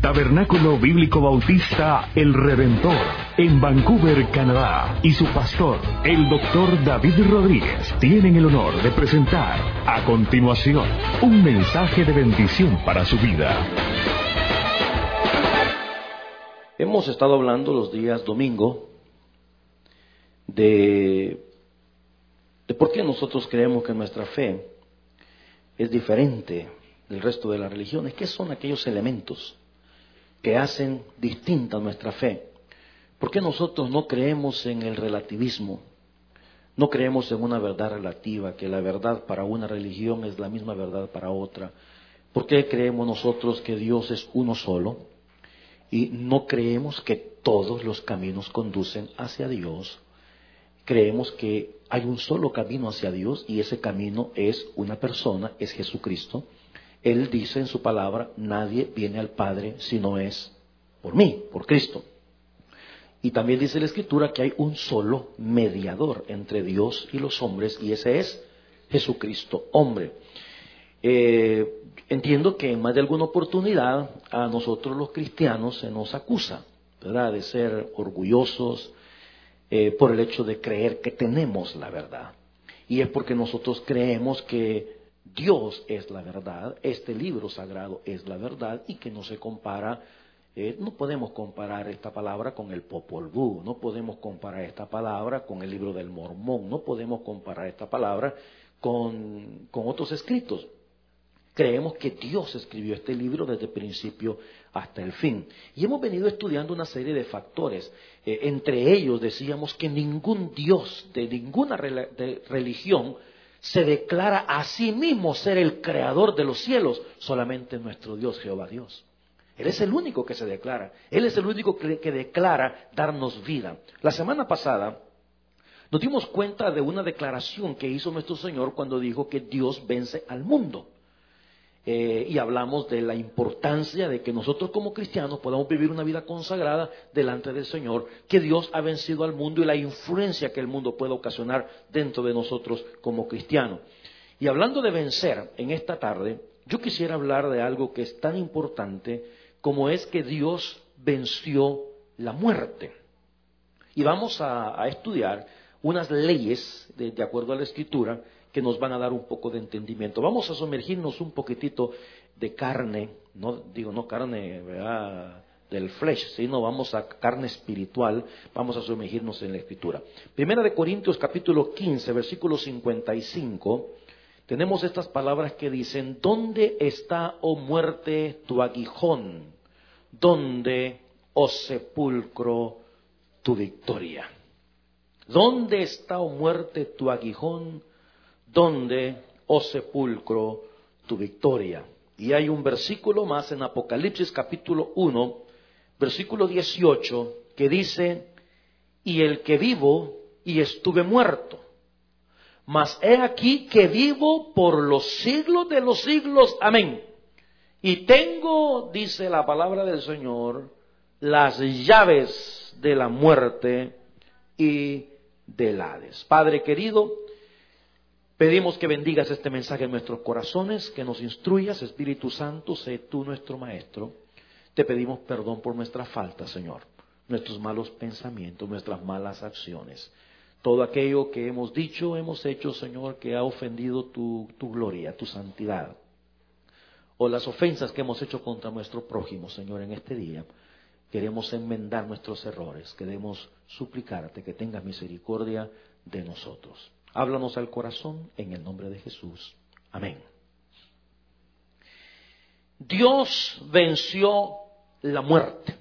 Tabernáculo Bíblico Bautista El Redentor, en Vancouver, Canadá, y su pastor, el Dr. David Rodríguez, tienen el honor de presentar a continuación un mensaje de bendición para su vida. Hemos estado hablando los días domingo de por qué nosotros creemos que nuestra fe es diferente del resto de las religiones. ¿Qué son aquellos elementos que hacen distinta nuestra fe? ¿Por qué nosotros no creemos en el relativismo? No creemos en una verdad relativa, que la verdad para una religión es la misma verdad para otra. ¿Por qué creemos nosotros que Dios es uno solo? Y no creemos que todos los caminos conducen hacia Dios. Creemos que hay un solo camino hacia Dios y ese camino es una persona, es Jesucristo. Él dice en su palabra, nadie viene al Padre si no es por mí, por Cristo. Y también dice la Escritura que hay un solo mediador entre Dios y los hombres y ese es Jesucristo, hombre. Entiendo que en más de alguna oportunidad a nosotros los cristianos se nos acusa, ¿verdad?, de ser orgullosos por el hecho de creer que tenemos la verdad. Y es porque nosotros creemos que Dios es la verdad, este libro sagrado es la verdad y que no se compara, no podemos comparar esta palabra con el Popol Vuh, no podemos comparar esta palabra con el libro del Mormón, no podemos comparar esta palabra con otros escritos. Creemos que Dios escribió este libro desde el principio hasta el fin. Y hemos venido estudiando una serie de factores. Entre ellos decíamos que ningún Dios de ninguna religión se declara a sí mismo ser el creador de los cielos. Solamente nuestro Dios, Jehová Dios. Él es el único que se declara. Él es el único que declara darnos vida. La semana pasada nos dimos cuenta de una declaración que hizo nuestro Señor cuando dijo que Dios vence al mundo. Y hablamos de la importancia de que nosotros como cristianos podamos vivir una vida consagrada delante del Señor, que Dios ha vencido al mundo y la influencia que el mundo puede ocasionar dentro de nosotros como cristianos. Y hablando de vencer, en esta tarde yo quisiera hablar de algo que es tan importante como es que Dios venció la muerte. Y vamos a estudiar unas leyes de acuerdo a la Escritura que nos van a dar un poco de entendimiento. Vamos a sumergirnos un poquitito de carne, no carne, ¿verdad?, del flesh, sino vamos a carne espiritual, vamos a sumergirnos en la Escritura. Primera de Corintios capítulo 15, versículo 55, tenemos estas palabras que dicen, ¿dónde está, oh muerte, tu aguijón? ¿Dónde, oh sepulcro, tu victoria? ¿Dónde está, oh muerte, tu aguijón? ¿Dónde, oh sepulcro, tu victoria? Y hay un versículo más en Apocalipsis capítulo 1, versículo 18, que dice, y el que vivo y estuve muerto, mas he aquí que vivo por los siglos de los siglos, amén. Y tengo, dice la palabra del Señor, las llaves de la muerte y del Hades. Padre querido, pedimos que bendigas este mensaje en nuestros corazones, que nos instruyas, Espíritu Santo, sé tú nuestro Maestro. Te pedimos perdón por nuestras faltas, Señor, nuestros malos pensamientos, nuestras malas acciones. Todo aquello que hemos dicho, hemos hecho, Señor, que ha ofendido tu gloria, tu santidad. O las ofensas que hemos hecho contra nuestro prójimo, Señor, en este día. Queremos enmendar nuestros errores, queremos suplicarte que tengas misericordia de nosotros. Háblanos al corazón en el nombre de Jesús. Amén. Dios venció la muerte.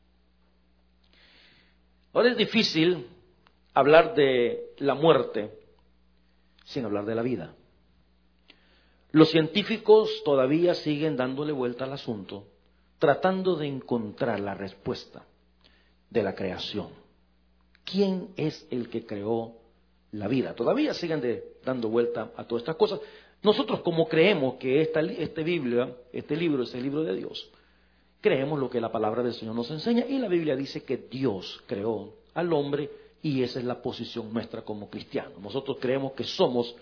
Ahora es difícil hablar de la muerte sin hablar de la vida. Los científicos todavía siguen dándole vuelta al asunto, tratando de encontrar la respuesta de la creación. ¿Quién es el que creó la vida? Todavía siguen dando vuelta a todas estas cosas. Nosotros, como creemos que este libro es el libro de Dios, creemos lo que la palabra del Señor nos enseña, y la Biblia dice que Dios creó al hombre, y esa es la posición nuestra como cristianos. Nosotros creemos que somos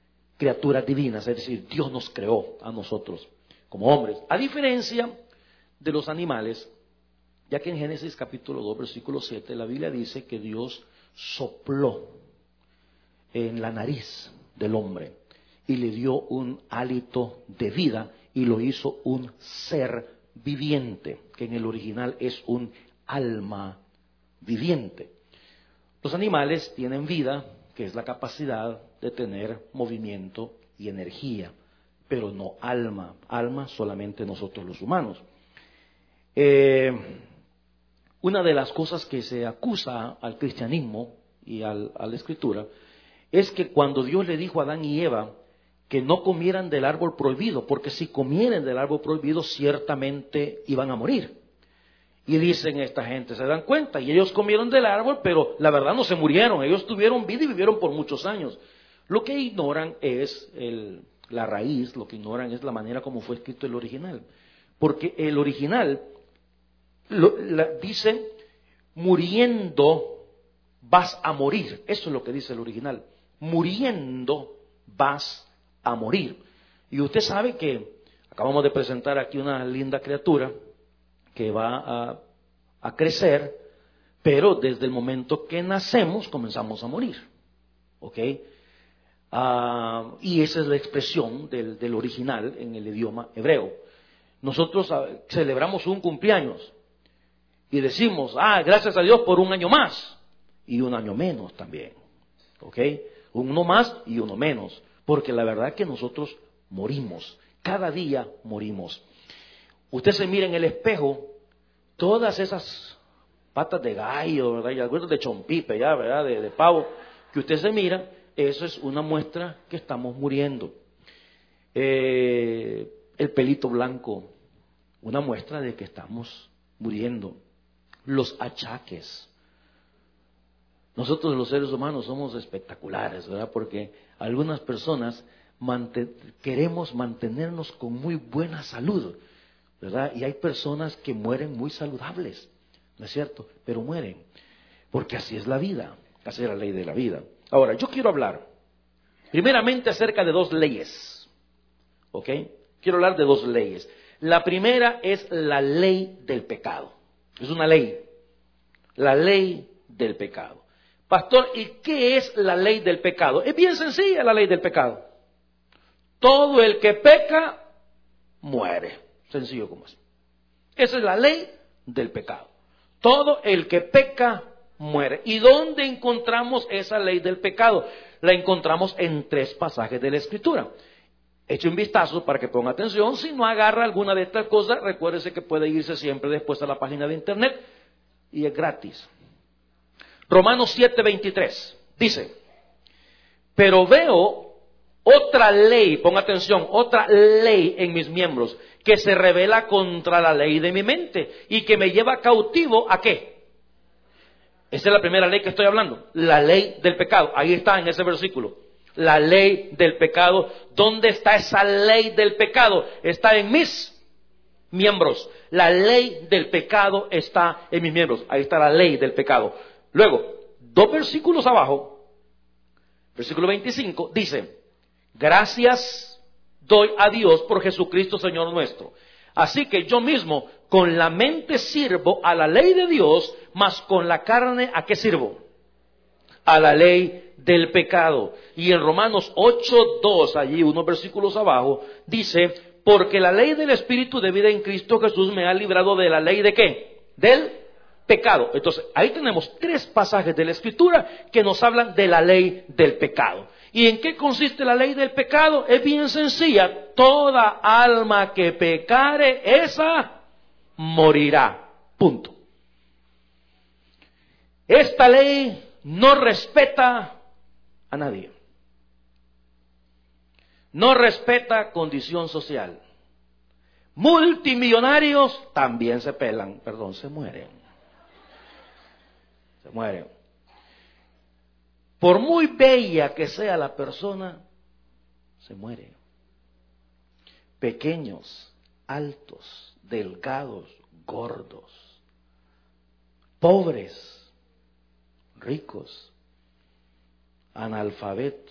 criaturas divinas, es decir, Dios nos creó a nosotros como hombres, a diferencia de los animales, ya que en Génesis capítulo 2, versículo 7, la Biblia dice que Dios sopló en la nariz del hombre y le dio un hálito de vida y lo hizo un ser viviente, que en el original es un alma viviente. Los animales tienen vida, que es la capacidad de tener movimiento y energía, pero no alma. Alma solamente nosotros los humanos. Una de las cosas que se acusa al cristianismo y a la Escritura es que cuando Dios le dijo a Adán y Eva que no comieran del árbol prohibido, porque si comieran del árbol prohibido ciertamente iban a morir. Y dicen esta gente, se dan cuenta, y ellos comieron del árbol, pero la verdad no se murieron, ellos tuvieron vida y vivieron por muchos años. Lo que ignoran es la raíz, lo que ignoran es la manera como fue escrito el original. Porque el original dice, muriendo vas a morir. Eso es lo que dice el original. Muriendo vas a morir. Y usted sabe que acabamos de presentar aquí una linda criatura que va a crecer, pero desde el momento que nacemos comenzamos a morir. ¿Ok? Y esa es la expresión del original en el idioma hebreo. Nosotros celebramos un cumpleaños y decimos, gracias a Dios por un año más y un año menos también. ¿Ok? Uno más y uno menos, porque la verdad es que nosotros morimos, cada día morimos. Usted se mira en el espejo, todas esas patas de gallo, ¿verdad? Y algunos de chompipe, ya, ¿verdad? De pavo, que usted se mira, eso es una muestra que estamos muriendo. El pelito blanco, una muestra de que estamos muriendo. Los achaques. Nosotros los seres humanos somos espectaculares, ¿verdad? Porque algunas personas queremos mantenernos con muy buena salud, ¿verdad? Y hay personas que mueren muy saludables, ¿no es cierto? Pero mueren, porque así es la vida, así es la ley de la vida. Ahora, yo quiero hablar primeramente acerca de dos leyes, ¿ok? Quiero hablar de dos leyes. La primera es la ley del pecado. Es una ley, la ley del pecado. Pastor, ¿y qué es la ley del pecado? Es bien sencilla la ley del pecado. Todo el que peca, muere. Sencillo como así. Esa es la ley del pecado. Todo el que peca, muere. ¿Y dónde encontramos esa ley del pecado? La encontramos en 3 pasajes de la Escritura. Eche un vistazo para que ponga atención. Si no agarra alguna de estas cosas, recuérdese que puede irse siempre después a la página de internet y es gratis. Romanos 7:23 dice, pero veo otra ley, ponga atención, otra ley en mis miembros que se revela contra la ley de mi mente y que me lleva cautivo ¿a qué? Esa es la primera ley que estoy hablando, la ley del pecado. Ahí está en ese versículo, la ley del pecado. ¿Dónde está esa ley del pecado? Está en mis miembros. La ley del pecado está en mis miembros. Ahí está la ley del pecado. Luego, 2 versículos abajo, versículo 25, dice, gracias doy a Dios por Jesucristo Señor nuestro. Así que yo mismo con la mente sirvo a la ley de Dios, mas con la carne ¿a qué sirvo? A la ley del pecado. Y en Romanos 8:2, allí unos versículos abajo, dice, porque la ley del Espíritu de vida en Cristo Jesús me ha librado de la ley ¿de qué? Del pecado. Entonces, ahí tenemos 3 pasajes de la Escritura que nos hablan de la ley del pecado. ¿Y en qué consiste la ley del pecado? Es bien sencilla. Toda alma que pecare, esa morirá. Punto. Esta ley no respeta a nadie. No respeta condición social. Multimillonarios también se pelan, se mueren. Se mueren. Por muy bella que sea la persona, se muere. Pequeños, altos, delgados, gordos, pobres, ricos, analfabetos,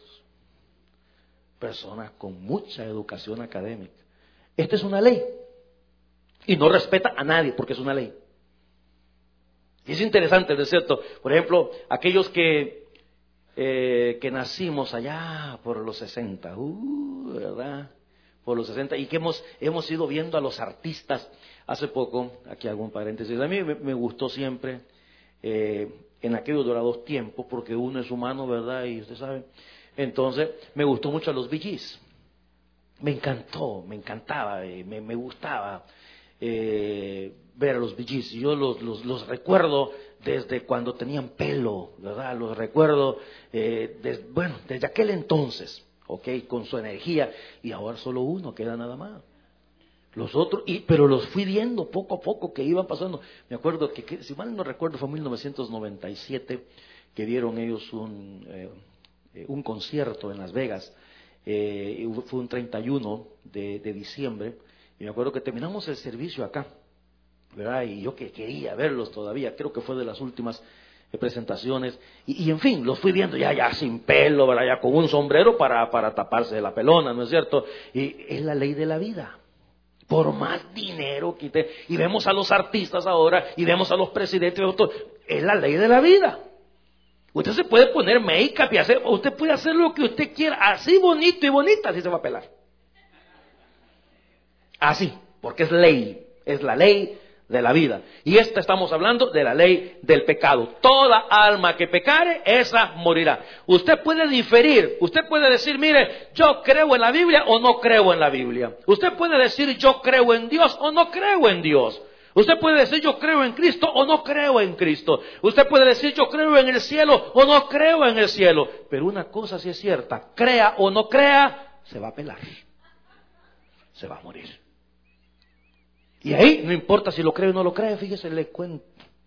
personas con mucha educación académica. Esta es una ley. Y no respeta a nadie porque es una ley. Y es interesante, ¿no es cierto? Por ejemplo, aquellos que nacimos allá por los 60, ¿verdad? Por los 60, y que hemos ido viendo a los artistas. Hace poco, aquí hago un paréntesis, a mí me gustó siempre en aquellos dorados tiempos, porque uno es humano, ¿verdad? Y usted sabe. Entonces, me gustó mucho a los Bee Gees. Me encantó, me encantaba, me gustaba ver a los Bee Gees. Yo los recuerdo desde cuando tenían pelo, ¿verdad? Los recuerdo, desde aquel entonces, ¿ok? Con su energía. Y ahora solo uno queda nada más. Los otros, pero los fui viendo poco a poco que iban pasando. Me acuerdo que si mal no recuerdo, fue en 1997 que dieron ellos un concierto en Las Vegas. Fue un 31 de diciembre. Y me acuerdo que terminamos el servicio acá, ¿verdad? Y yo que quería verlos todavía, creo que fue de las últimas presentaciones. Y en fin, los fui viendo ya sin pelo, ¿verdad? Ya con un sombrero para taparse de la pelona, ¿no es cierto? Y es la ley de la vida. Por más dinero que y vemos a los artistas ahora, y vemos a los presidentes, es la ley de la vida. Usted se puede poner make-up y usted puede hacer lo que usted quiera, así bonito y bonita, así se va a pelar. Así, porque es ley, es la ley de la vida. Y estamos hablando de la ley del pecado. Toda alma que pecare, esa morirá. Usted puede diferir, usted puede decir, mire, yo creo en la Biblia o no creo en la Biblia. Usted puede decir, yo creo en Dios o no creo en Dios. Usted puede decir, yo creo en Cristo o no creo en Cristo. Usted puede decir, yo creo en el cielo o no creo en el cielo. Pero una cosa sí es cierta, crea o no crea, se va a pelar. Se va a morir. Y ahí no importa si lo cree o no lo cree, fíjese, le cuento.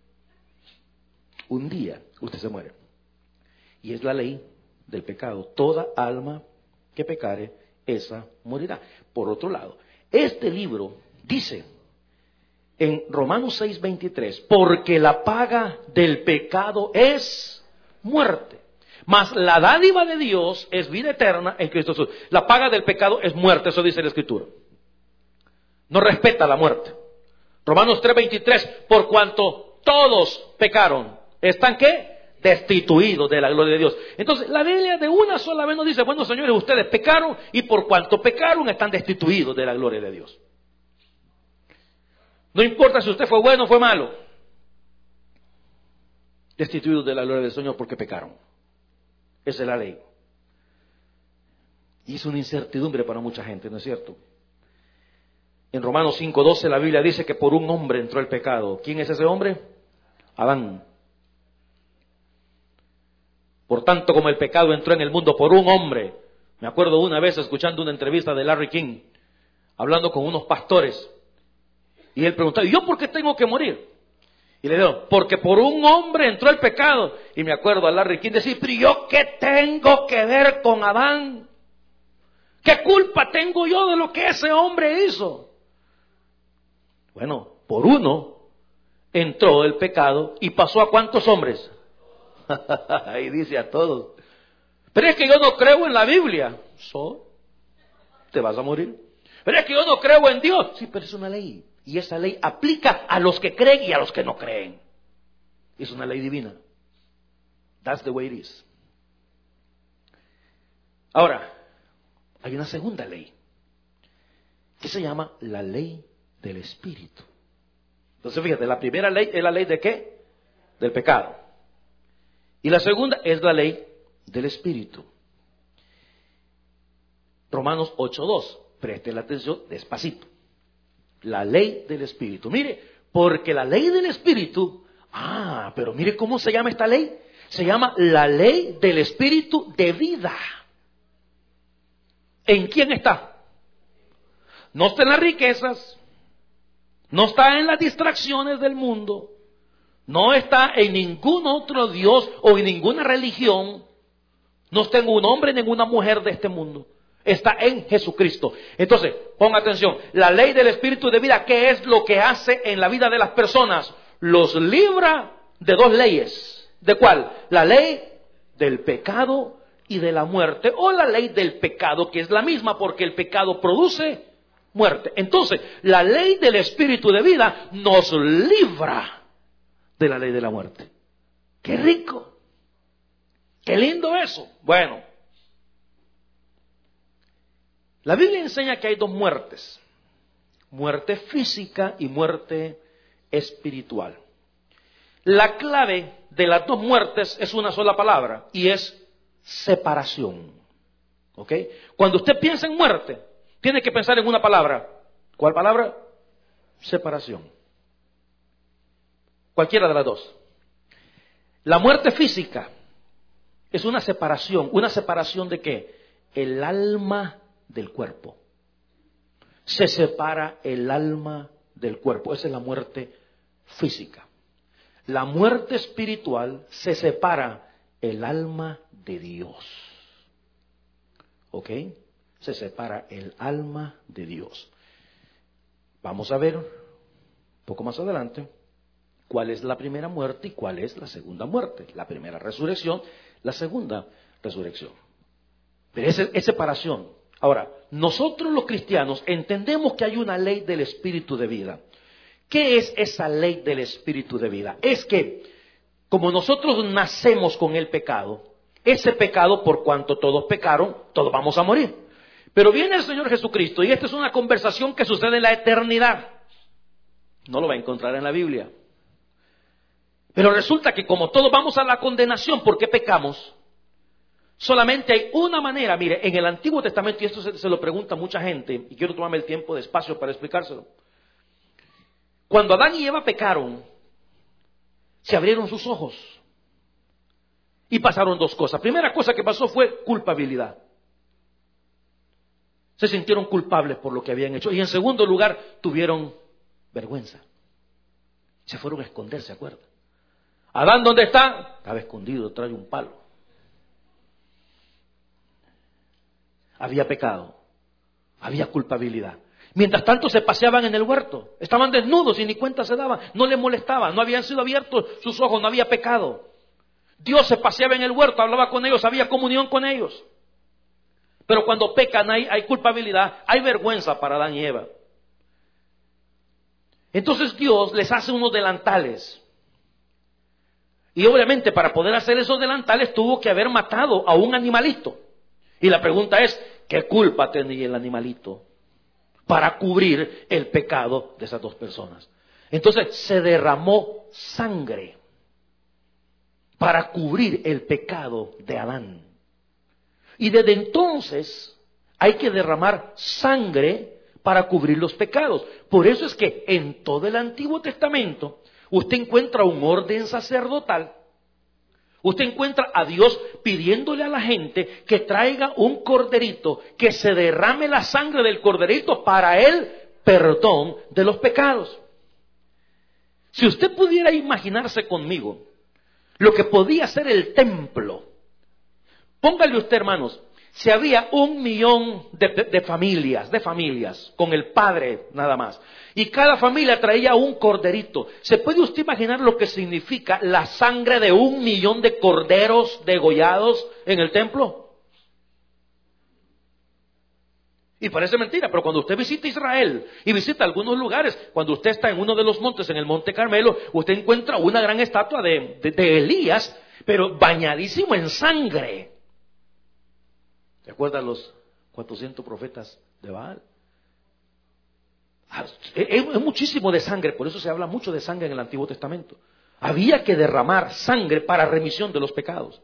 Un día usted se muere. Y es la ley del pecado. Toda alma que pecare, esa morirá. Por otro lado, este libro dice en Romanos 6:23, porque la paga del pecado es muerte, mas la dádiva de Dios es vida eterna en Cristo Jesús. La paga del pecado es muerte, eso dice la Escritura. No respeta la muerte. Romanos 3:23, por cuanto todos pecaron, ¿están qué? Destituidos de la gloria de Dios. Entonces, la Biblia de una sola vez nos dice, bueno, señores, ustedes pecaron y por cuanto pecaron están destituidos de la gloria de Dios. No importa si usted fue bueno o fue malo. Destituidos de la gloria del Señor porque pecaron. Esa es la ley. Y es una incertidumbre para mucha gente, ¿no es cierto? En Romanos 5:12 la Biblia dice que por un hombre entró el pecado. ¿Quién es ese hombre? Adán. Por tanto, como el pecado entró en el mundo por un hombre. Me acuerdo una vez escuchando una entrevista de Larry King, hablando con unos pastores. Y él preguntaba, ¿y yo por qué tengo que morir? Y le digo, porque por un hombre entró el pecado. Y me acuerdo a Larry King decir, pero ¿yo qué tengo que ver con Adán? ¿Qué culpa tengo yo de lo que ese hombre hizo? Bueno, por uno entró el pecado y pasó a ¿cuántos hombres? Ahí dice a todos. Pero es que yo no creo en la Biblia. Te vas a morir. Pero es que yo no creo en Dios. Sí, pero es una ley. Y esa ley aplica a los que creen y a los que no creen. Es una ley divina. That's the way it is. Ahora, hay una segunda ley que se llama la ley del Espíritu. Entonces fíjate, la primera ley es la ley de ¿qué? Del pecado. Y la segunda es la ley del Espíritu. Romanos 8:2. Preste la atención despacito. La ley del Espíritu. Mire, porque la ley del Espíritu, pero mire cómo se llama esta ley. Se llama la ley del Espíritu de vida. ¿En quién está? No está en las riquezas, no está en las distracciones del mundo, no está en ningún otro Dios o en ninguna religión, no está en un hombre ni en una mujer de este mundo, está en Jesucristo. Entonces, ponga atención, la ley del Espíritu de vida, ¿qué es lo que hace en la vida de las personas? Los libra de dos leyes. ¿De cuál? La ley del pecado y de la muerte, o la ley del pecado, que es la misma porque el pecado produce muerte. Entonces, la ley del espíritu de vida nos libra de la ley de la muerte. ¡Qué rico! ¡Qué lindo eso! Bueno, la Biblia enseña que hay dos muertes: muerte física y muerte espiritual. La clave de las dos muertes es una sola palabra y es separación. ¿Ok? Cuando usted piensa en muerte, tiene que pensar en una palabra. ¿Cuál palabra? Separación. Cualquiera de las dos. La muerte física es una separación. ¿Una separación de qué? El alma del cuerpo. Se separa el alma del cuerpo. Esa es la muerte física. La muerte espiritual se separa el alma de Dios. ¿Ok? Se separa el alma de Dios. Vamos a ver un poco más adelante cuál es la primera muerte y cuál es la segunda muerte. La primera resurrección, la segunda resurrección. Pero es separación. Ahora, nosotros los cristianos entendemos que hay una ley del espíritu de vida. ¿Qué es esa ley del espíritu de vida? Es que, como nosotros nacemos con el pecado, ese pecado, por cuanto todos pecaron, todos vamos a morir. Pero viene el Señor Jesucristo, y esta es una conversación que sucede en la eternidad. No lo va a encontrar en la Biblia. Pero resulta que como todos vamos a la condenación porque pecamos, solamente hay una manera. Mire, en el Antiguo Testamento, y esto se lo pregunta mucha gente, y quiero tomarme el tiempo despacio para explicárselo. Cuando Adán y Eva pecaron, se abrieron sus ojos y pasaron dos cosas. Primera cosa que pasó fue culpabilidad. Se sintieron culpables por lo que habían hecho. Y en segundo lugar, tuvieron vergüenza. Se fueron a esconder, ¿se acuerdan? Adán, ¿dónde está? Estaba escondido detrás de un palo. Había pecado, había culpabilidad. Mientras tanto se paseaban en el huerto, estaban desnudos y ni cuenta se daban, no les molestaba, no habían sido abiertos sus ojos, no había pecado. Dios se paseaba en el huerto, hablaba con ellos, había comunión con ellos. Pero cuando pecan hay culpabilidad, hay vergüenza para Adán y Eva. Entonces Dios les hace unos delantales. Y obviamente para poder hacer esos delantales tuvo que haber matado a un animalito. Y la pregunta es, ¿qué culpa tenía el animalito para cubrir el pecado de esas dos personas? Entonces se derramó sangre para cubrir el pecado de Adán. Y desde entonces hay que derramar sangre para cubrir los pecados. Por eso es que en todo el Antiguo Testamento usted encuentra un orden sacerdotal. Usted encuentra a Dios pidiéndole a la gente que traiga un corderito, que se derrame la sangre del corderito para el perdón de los pecados. Si usted pudiera imaginarse conmigo lo que podía ser el templo, póngale usted, hermanos, si había 1 millón de familias, con el padre nada más, y cada familia traía un corderito. ¿Se puede usted imaginar lo que significa la sangre de 1 millón de corderos degollados en el templo? Y parece mentira, pero cuando usted visita Israel y visita algunos lugares, cuando usted está en uno de los montes, en el Monte Carmelo, usted encuentra una gran estatua de Elías, pero bañadísimo en sangre. ¿Se acuerdan los 400 profetas de Baal? Es muchísimo de sangre, por eso se habla mucho de sangre en el Antiguo Testamento. Había que derramar sangre para remisión de los pecados.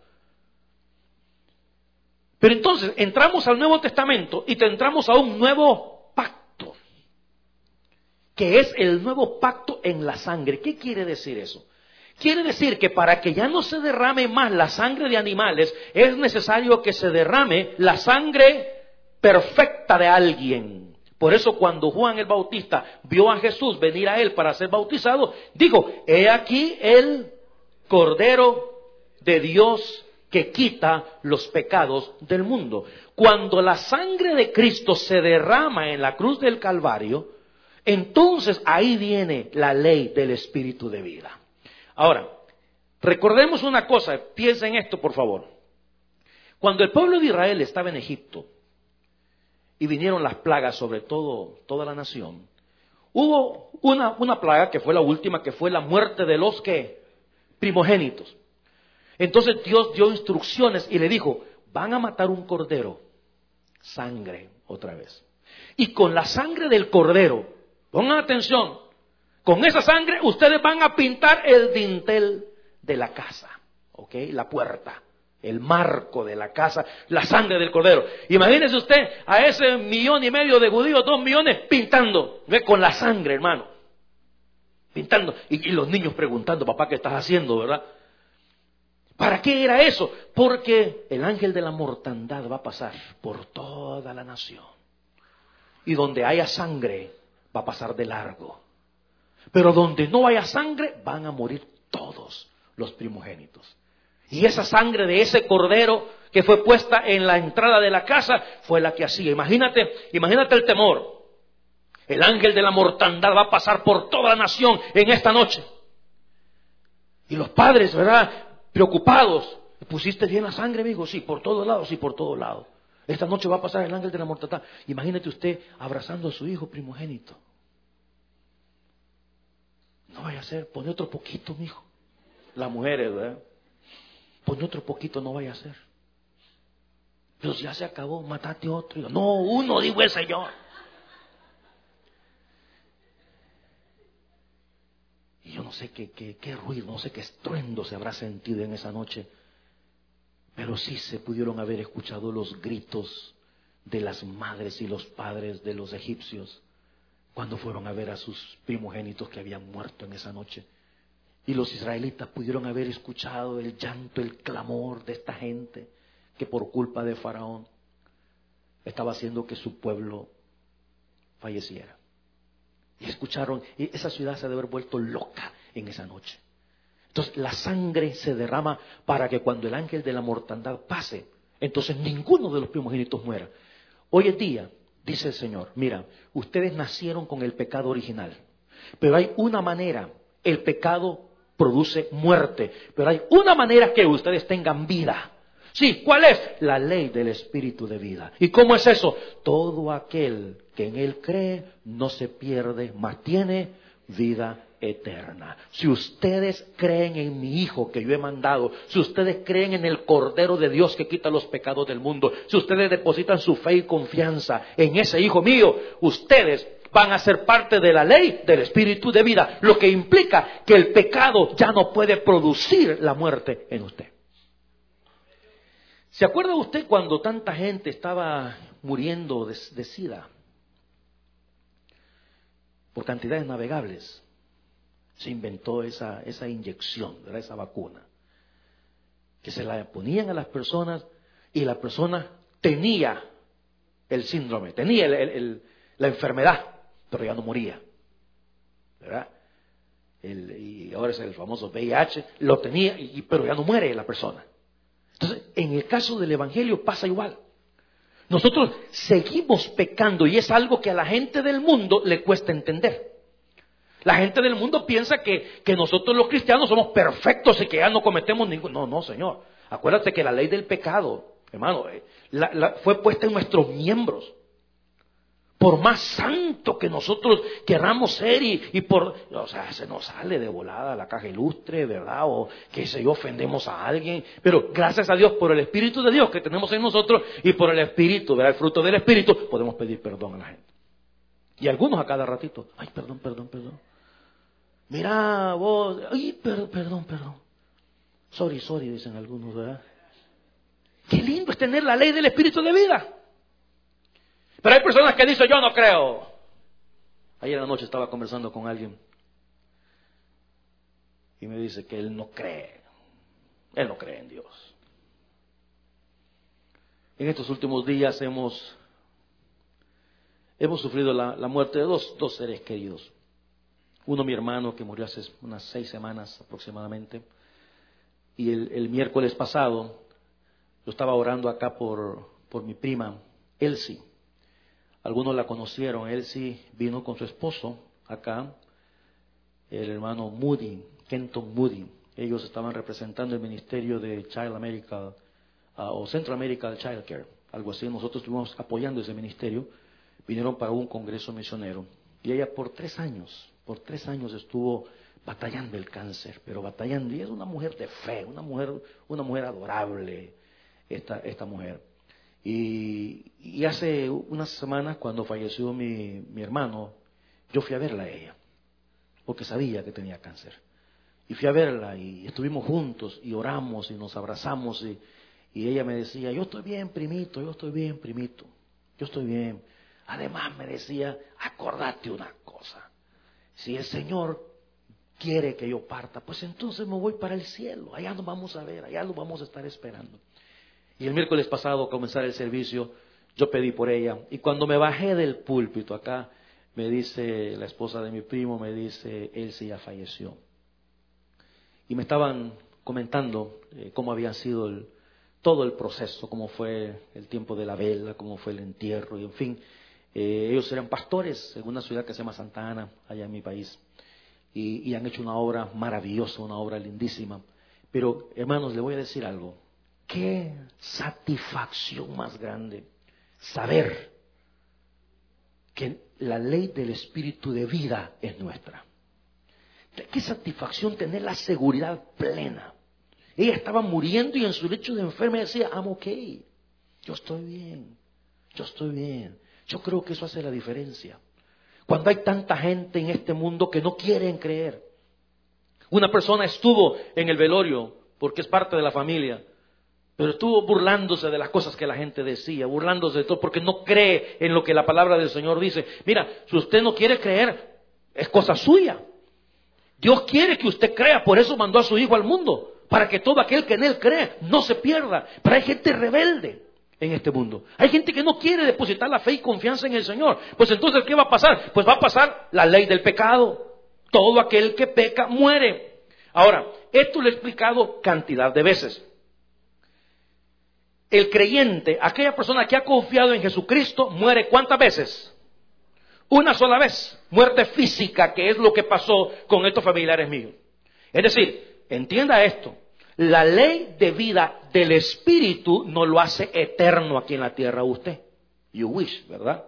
Pero entonces entramos al Nuevo Testamento y entramos a un nuevo pacto, que es el nuevo pacto en la sangre. ¿Qué quiere decir eso? Quiere decir que para que ya no se derrame más la sangre de animales, es necesario que se derrame la sangre perfecta de alguien. Por eso cuando Juan el Bautista vio a Jesús venir a él para ser bautizado, dijo, he aquí el Cordero de Dios que quita los pecados del mundo. Cuando la sangre de Cristo se derrama en la cruz del Calvario, entonces ahí viene la ley del Espíritu de vida. Ahora, recordemos una cosa, piensen en esto por favor. Cuando el pueblo de Israel estaba en Egipto, y vinieron las plagas sobre toda la nación, hubo una plaga que fue la última, que fue la muerte de los primogénitos. Entonces Dios dio instrucciones y le dijo, van a matar un cordero, sangre otra vez. Y con la sangre del cordero, pongan atención, con esa sangre ustedes van a pintar el dintel de la casa, ¿ok? La puerta, el marco de la casa, la sangre del cordero. Imagínese usted a ese 1,5 millones de judíos, 2 millones, pintando, ¿ve? Con la sangre, hermano. Pintando. Y los niños preguntando, papá, ¿qué estás haciendo, verdad? ¿Para qué era eso? Porque el ángel de la mortandad va a pasar por toda la nación. Y donde haya sangre, va a pasar de largo. Pero donde no haya sangre, van a morir todos los primogénitos. Y esa sangre de ese cordero que fue puesta en la entrada de la casa fue la que hacía. Imagínate el temor. El ángel de la mortandad va a pasar por toda la nación en esta noche. Y los padres, ¿verdad?, preocupados. ¿Pusiste bien la sangre, amigo? Sí, por todos lados, sí, por todos lados. Esta noche va a pasar el ángel de la mortandad. Imagínate usted abrazando a su hijo primogénito. No vaya a ser, pone otro poquito, mijo. Las mujeres, ¿verdad? Pone otro poquito, no vaya a ser. Pero ya se acabó, matate otro. No, uno, dijo el Señor. Y yo no sé qué ruido, no sé qué estruendo se habrá sentido en esa noche. Pero sí se pudieron haber escuchado los gritos de las madres y los padres de los egipcios cuando fueron a ver a sus primogénitos que habían muerto en esa noche. Y los israelitas pudieron haber escuchado el llanto, el clamor de esta gente que por culpa de Faraón estaba haciendo que su pueblo falleciera. Y escucharon, y esa ciudad se debe haber vuelto loca en esa noche. Entonces la sangre se derrama para que cuando el ángel de la mortandad pase, entonces ninguno de los primogénitos muera. Hoy en día, dice el Señor, mira, ustedes nacieron con el pecado original, pero hay una manera, el pecado produce muerte, pero hay una manera que ustedes tengan vida. Sí, ¿cuál es? La ley del Espíritu de vida. ¿Y cómo es eso? Todo aquel que en Él cree no se pierde, mas tiene vida eterna. Si ustedes creen en mi Hijo que yo he mandado, si ustedes creen en el Cordero de Dios que quita los pecados del mundo, si ustedes depositan su fe y confianza en ese Hijo mío, ustedes van a ser parte de la ley del Espíritu de vida, lo que implica que el pecado ya no puede producir la muerte en usted. ¿Se acuerda usted cuando tanta gente estaba muriendo de SIDA? Por cantidades navegables. Se inventó esa inyección, ¿verdad? Esa vacuna. Que se la ponían a las personas y la persona tenía el síndrome, tenía la enfermedad, pero ya no moría. ¿Verdad? Y ahora es el famoso VIH, lo tenía, pero ya no muere la persona. Entonces, en el caso del Evangelio pasa igual. Nosotros seguimos pecando y es algo que a la gente del mundo le cuesta entender. La gente del mundo piensa que nosotros los cristianos somos perfectos y que ya no cometemos ningún... No, Señor. Acuérdate que la ley del pecado, hermano, fue puesta en nuestros miembros. Por más santo que nosotros queramos ser o sea, se nos sale de volada la caja ilustre, ¿verdad? O que se ofendemos a alguien. Pero gracias a Dios por el Espíritu de Dios que tenemos en nosotros y por el Espíritu, ¿verdad? El fruto del Espíritu, podemos pedir perdón a la gente. Y algunos a cada ratito, ay, perdón. Mira, vos, ay, perdón. Sorry, dicen algunos, ¿verdad? Qué lindo es tener la ley del Espíritu de vida. Pero hay personas que dicen, yo no creo. Ayer en la noche estaba conversando con alguien y me dice que él no cree. Él no cree en Dios. En estos últimos días hemos sufrido la muerte de dos seres queridos. Uno, mi hermano, que murió hace unas 6 semanas aproximadamente. Y el miércoles pasado, yo estaba orando acá por mi prima, Elsie. Algunos la conocieron. Elsie vino con su esposo acá, el hermano Moody, Kenton Moody. Ellos estaban representando el ministerio de Child America o Central American Child Care algo así. Nosotros estuvimos apoyando ese ministerio. Vinieron para un congreso misionero. Y ella por 3 años estuvo batallando el cáncer, pero batallando. Y es una mujer de fe, una mujer adorable, esta mujer. Y hace unas semanas, cuando falleció mi hermano, yo fui a verla a ella, porque sabía que tenía cáncer. Y fui a verla y estuvimos juntos y oramos y nos abrazamos y ella me decía, yo estoy bien, primito, yo estoy bien, primito, yo estoy bien. Además me decía, acordate una cosa, si el Señor quiere que yo parta, pues entonces me voy para el cielo, allá nos vamos a ver, allá nos vamos a estar esperando. Y el miércoles pasado, al comenzar el servicio, yo pedí por ella. Y cuando me bajé del púlpito acá, me dice la esposa de mi primo, me dice, él sí ya falleció. Y me estaban comentando cómo había sido todo el proceso, cómo fue el tiempo de la vela, cómo fue el entierro, y en fin. Ellos eran pastores en una ciudad que se llama Santa Ana, allá en mi país. Y han hecho una obra maravillosa, una obra lindísima. Pero, hermanos, le voy a decir algo. Qué satisfacción más grande saber que la ley del Espíritu de vida es nuestra. Qué satisfacción tener la seguridad plena. Ella estaba muriendo y en su lecho de enferma decía, I'm okay, yo estoy bien, yo estoy bien. Yo creo que eso hace la diferencia. Cuando hay tanta gente en este mundo que no quieren creer. Una persona estuvo en el velorio porque es parte de la familia, pero estuvo burlándose de las cosas que la gente decía, burlándose de todo, porque no cree en lo que la palabra del Señor dice. Mira, si usted no quiere creer, es cosa suya. Dios quiere que usted crea, por eso mandó a su Hijo al mundo, para que todo aquel que en Él cree no se pierda. Pero hay gente rebelde en este mundo. Hay gente que no quiere depositar la fe y confianza en el Señor. Pues entonces, ¿qué va a pasar? Pues va a pasar la ley del pecado. Todo aquel que peca muere. Ahora, esto lo he explicado cantidad de veces. El creyente, aquella persona que ha confiado en Jesucristo, muere ¿cuántas veces? Una sola vez. Muerte física, que es lo que pasó con estos familiares míos. Es decir, entienda esto. La ley de vida del Espíritu no lo hace eterno aquí en la tierra usted. You wish, ¿verdad?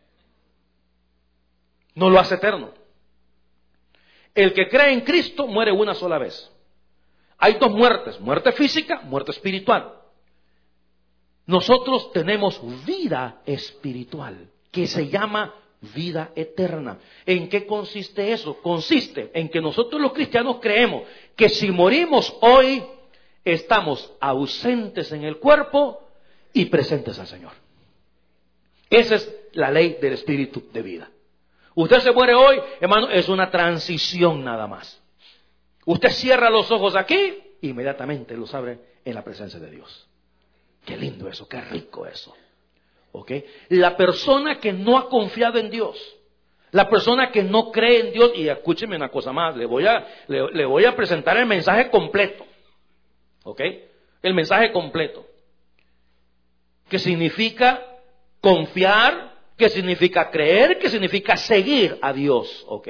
No lo hace eterno. El que cree en Cristo muere una sola vez. Hay 2 muertes, muerte física, muerte espiritual. Nosotros tenemos vida espiritual, que se llama vida eterna. ¿En qué consiste eso? Consiste en que nosotros los cristianos creemos que si morimos hoy, estamos ausentes en el cuerpo y presentes al Señor. Esa es la ley del Espíritu de vida. Usted se muere hoy, hermano, es una transición nada más. Usted cierra los ojos aquí, inmediatamente los abre en la presencia de Dios. Qué lindo eso, qué rico eso. ¿Okay? La persona que no ha confiado en Dios, la persona que no cree en Dios, y escúcheme una cosa más, le voy a presentar el mensaje completo. ¿Ok? El mensaje completo. ¿Qué significa confiar? ¿Qué significa creer? ¿Qué significa seguir a Dios? ¿Ok?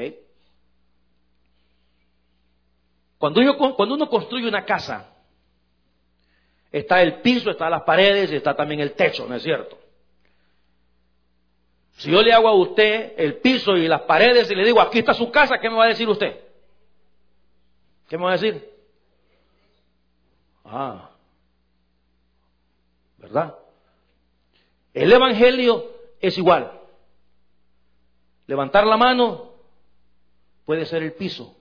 Cuando uno construye una casa, está el piso, está las paredes y está también el techo, ¿no es cierto? Si yo le hago a usted el piso y las paredes y le digo, aquí está su casa, ¿qué me va a decir usted? ¿Qué me va a decir? ¿Verdad? El Evangelio es igual. Levantar la mano puede ser el piso.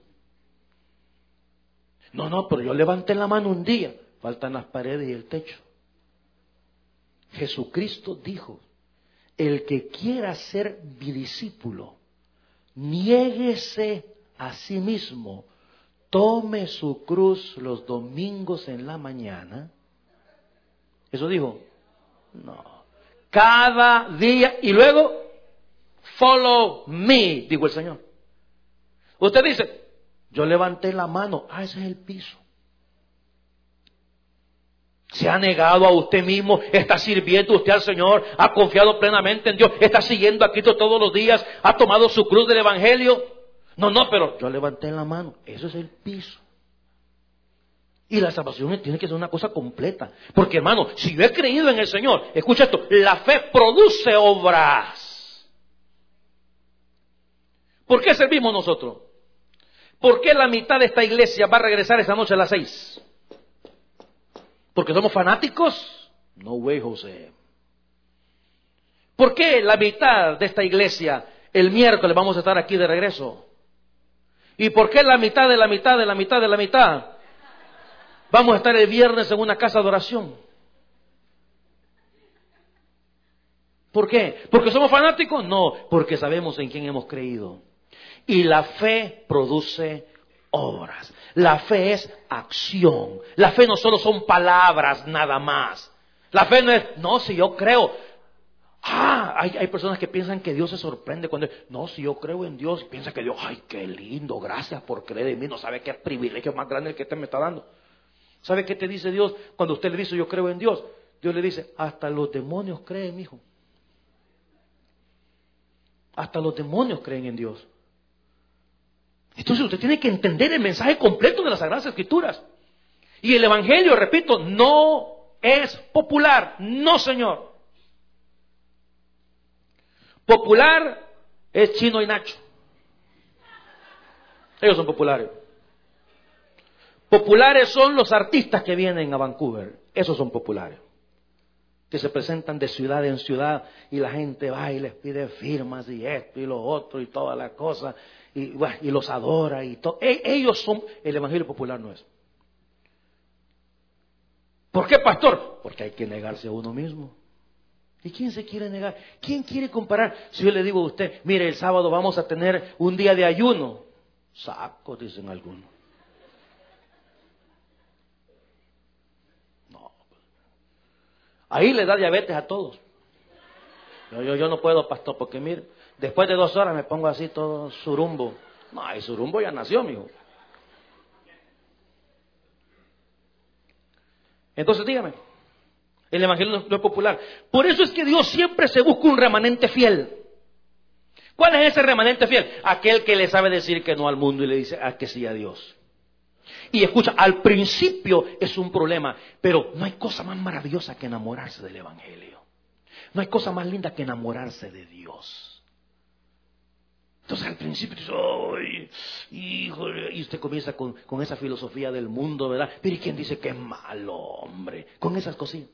No, pero yo levanté la mano un día. Faltan las paredes y el techo. Jesucristo dijo, el que quiera ser mi discípulo, niéguese a sí mismo, tome su cruz los domingos en la mañana. ¿Eso dijo? No. Cada día, y luego, follow me, dijo el Señor. Usted dice, yo levanté la mano, ese es el piso. Se ha negado a usted mismo, está sirviendo usted al Señor, ha confiado plenamente en Dios, está siguiendo a Cristo todos los días, ha tomado su cruz del Evangelio. No, pero yo levanté la mano, eso es el piso. Y la salvación tiene que ser una cosa completa. Porque, hermano, si yo he creído en el Señor, escucha esto, la fe produce obras. ¿Por qué servimos nosotros? ¿Por qué la mitad de esta iglesia va a regresar esta noche a las 6? ¿Porque somos fanáticos? No way, José. ¿Por qué la mitad de esta iglesia el miércoles vamos a estar aquí de regreso? ¿Y por qué la mitad de la mitad de la mitad de la mitad vamos a estar el viernes en una casa de oración? ¿Por qué? ¿Porque somos fanáticos? No, porque sabemos en quién hemos creído. Y la fe produce obras. La fe es acción. La fe no solo son palabras nada más. La fe no es, no, si yo creo. Hay personas que piensan que Dios se sorprende cuando, no, si yo creo en Dios, piensa que Dios, ay, qué lindo, gracias por creer en mí. No sabe qué privilegio más grande el que usted me está dando. ¿Sabe qué te dice Dios cuando usted le dice yo creo en Dios? Dios le dice, hasta los demonios creen, hijo. Hasta los demonios creen en Dios. Entonces usted tiene que entender el mensaje completo de las Sagradas Escrituras. Y el Evangelio, repito, no es popular. No, señor. Popular es Chino y Nacho. Ellos son populares. Populares son los artistas que vienen a Vancouver. Esos son populares. Que se presentan de ciudad en ciudad y la gente va y les pide firmas y esto y lo otro y toda la cosa y los adora y todo. Ellos son, el Evangelio popular no es. ¿Por qué, pastor? Porque hay que negarse a uno mismo. ¿Y quién se quiere negar? ¿Quién quiere comparar? Si yo le digo a usted, mire, el sábado vamos a tener un día de ayuno. Saco, dicen algunos. No. Ahí le da diabetes a todos. Yo no puedo, pastor, porque mire, después de 2 horas me pongo así todo surumbo. No, el surumbo ya nació, mijo. Entonces dígame, el Evangelio no es popular. Por eso es que Dios siempre se busca un remanente fiel. ¿Cuál es ese remanente fiel? Aquel que le sabe decir que no al mundo y le dice que sí a Dios. Y escucha, al principio es un problema, pero no hay cosa más maravillosa que enamorarse del Evangelio. No hay cosa más linda que enamorarse de Dios. Entonces al principio dice, ¡ay, híjole! Y usted comienza con esa filosofía del mundo, ¿verdad? Pero ¿y quién dice que es malo, hombre? Con esas cosillas.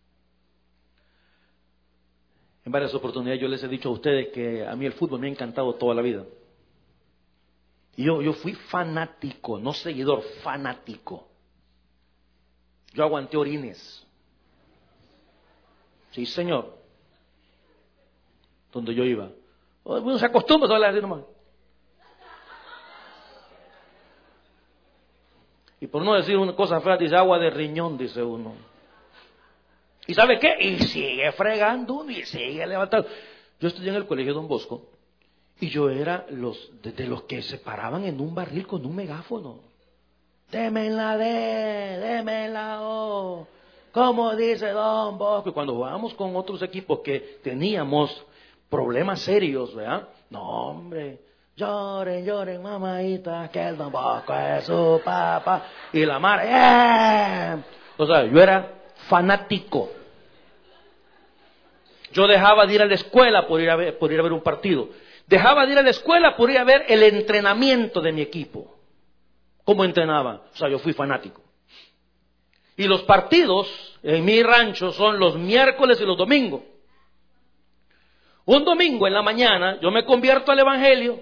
En varias oportunidades yo les he dicho a ustedes que a mí el fútbol me ha encantado toda la vida. Y yo fui fanático, no seguidor, fanático. Yo aguanté orines. Sí, señor. Donde yo iba. Uno se acostumbra a hablar así nomás. Y por no decir una cosa fea, dice agua de riñón, dice uno. ¿Y sabe qué? Y sigue fregando uno y sigue levantando. Yo estudié en el colegio Don Bosco y yo era de los que se paraban en un barril con un megáfono. Deme la D, deme la O. Como dice Don Bosco. Y cuando jugábamos con otros equipos que teníamos problemas serios, ¿verdad? No, hombre, lloren, lloren, mamadita, que el Don Bosco es su papá. Y la madre, O sea, yo era fanático. Yo dejaba de ir a la escuela por ir a ver un partido. Dejaba de ir a la escuela por ir a ver el entrenamiento de mi equipo. ¿Cómo entrenaba? O sea, yo fui fanático. Y los partidos en mi rancho son los miércoles y los domingos. Un domingo en la mañana yo me convierto al Evangelio